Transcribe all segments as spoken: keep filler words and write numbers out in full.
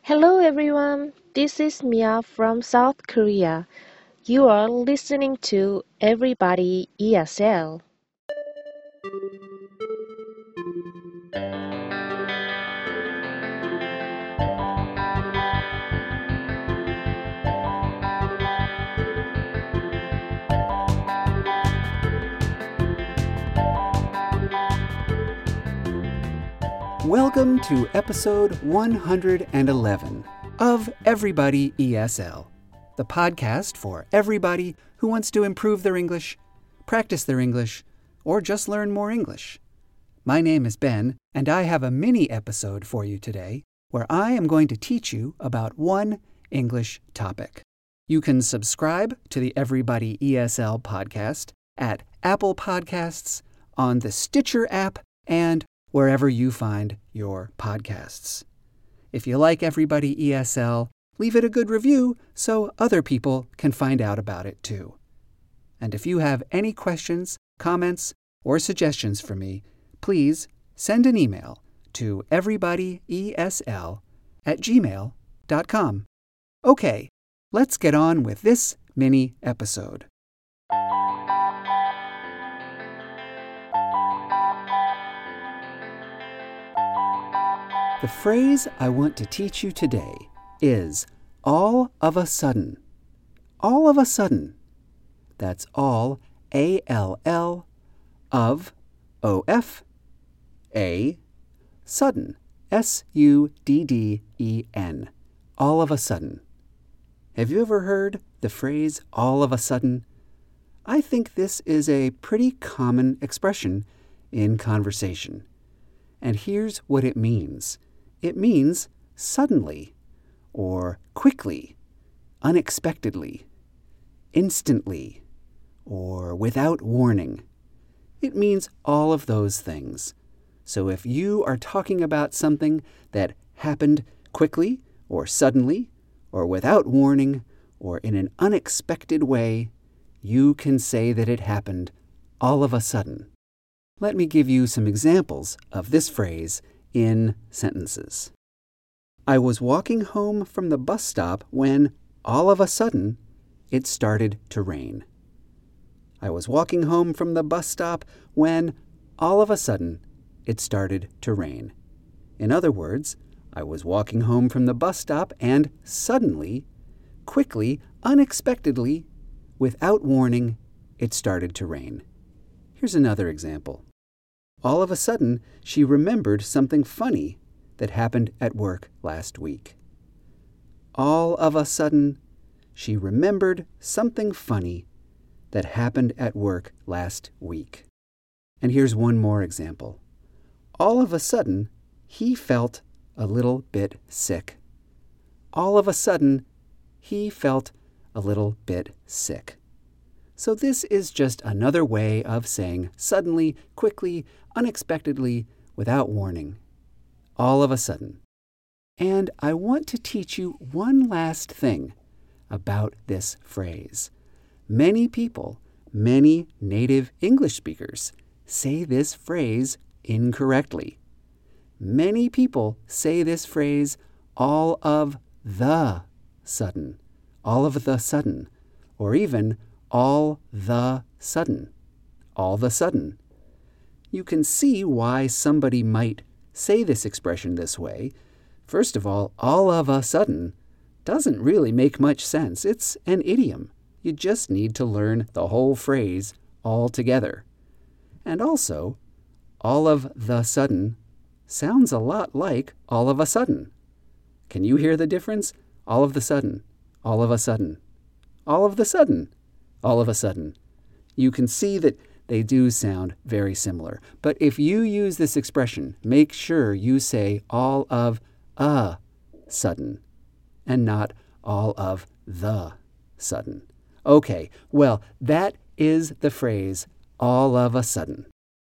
Hello everyone, this is Mia from South Korea. You are listening to Everybody E S L. Welcome to episode one hundred eleven of Everybody E S L, the podcast for everybody who wants to improve their English, practice their English, or just learn more English. My name is Ben, and I have a mini episode for you today where I am going to teach you about one English topic. You can subscribe to the Everybody E S L podcast at Apple Podcasts, on the Stitcher app, and wherever you find your podcasts. If you like Everybody E S L, leave it a good review so other people can find out about it too. And if you have any questions, comments, or suggestions for me, please send an email to everybodyesl at gmail dot com. Okay, let's get on with this mini episode. The phrase I want to teach you today is all of a sudden. All of a sudden. That's all, A L L, of, O F, A, sudden, S U D D E N. All of a sudden. Have you ever heard the phrase all of a sudden? I think this is a pretty common expression in conversation. And here's what it means. It means suddenly, or quickly, unexpectedly, instantly, or without warning. It means all of those things. So if you are talking about something that happened quickly, or suddenly, or without warning, or in an unexpected way, you can say that it happened all of a sudden. Let me give you some examples of this phrase in sentences. I was walking home from the bus stop when, all of a sudden, it started to rain. I was walking home from the bus stop when, all of a sudden, it started to rain. In other words, I was walking home from the bus stop and suddenly, quickly, unexpectedly, without warning, it started to rain. Here's another example. All of a sudden, she remembered something funny that happened at work last week. All of a sudden, she remembered something funny that happened at work last week. And here's one more example. All of a sudden, he felt a little bit sick. All of a sudden, he felt a little bit sick. So this is just another way of saying suddenly, quickly, unexpectedly, without warning. All of a sudden. And I want to teach you one last thing about this phrase. Many people, many native English speakers, say this phrase incorrectly. Many people say this phrase all of the sudden, all of the sudden, or even all the sudden, all the sudden. You can see why somebody might say this expression this way. First of all, all of a sudden doesn't really make much sense. It's an idiom. You just need to learn the whole phrase all together. And also, all of the sudden sounds a lot like all of a sudden. Can you hear the difference? All of the sudden, all of a sudden, all of the sudden, all of a sudden. You can see that they do sound very similar. But if you use this expression, make sure you say all of a sudden and not all of the sudden. Okay, well, that is the phrase all of a sudden.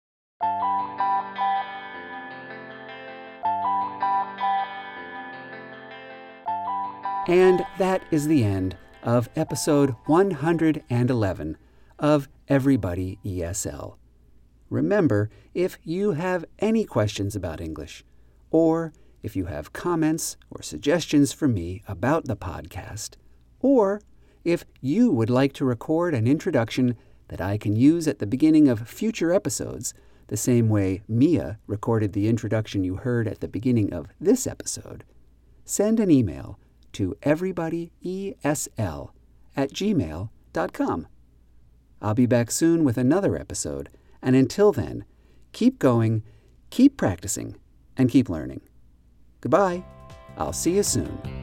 And that is the end of episode one hundred eleven of Everybody E S L. Remember, if you have any questions about English, or if you have comments or suggestions for me about the podcast, or if you would like to record an introduction that I can use at the beginning of future episodes, the same way Mia recorded the introduction you heard at the beginning of this episode, send an email to everybodyesl at gmail dot com. I'll be back soon with another episode, and until then, keep going, keep practicing, and keep learning. Goodbye. I'll see you soon.